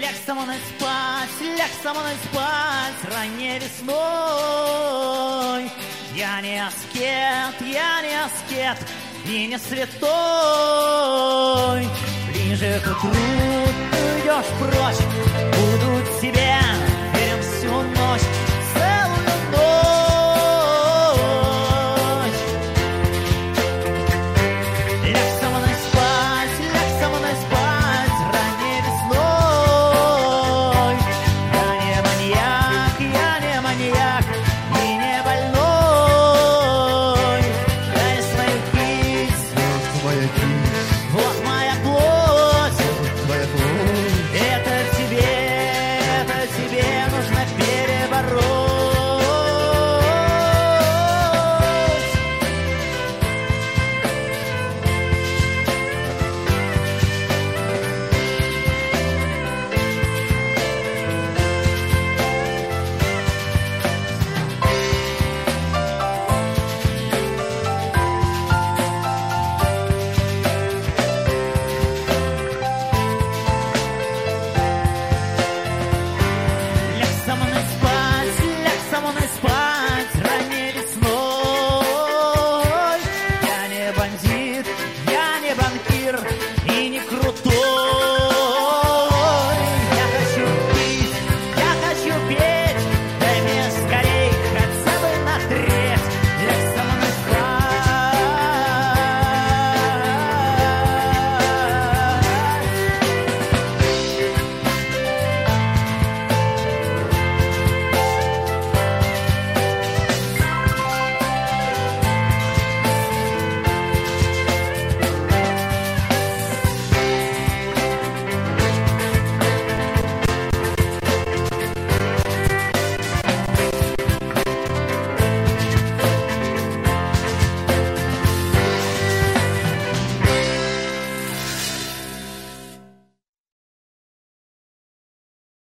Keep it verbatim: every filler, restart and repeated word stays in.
ляг со мной спать, ляг со мной спать ранней весной. Я не аскет, я не аскет и не святой. Ближе к утру ты уйдешь прочь, буду тебе верен всю ночь.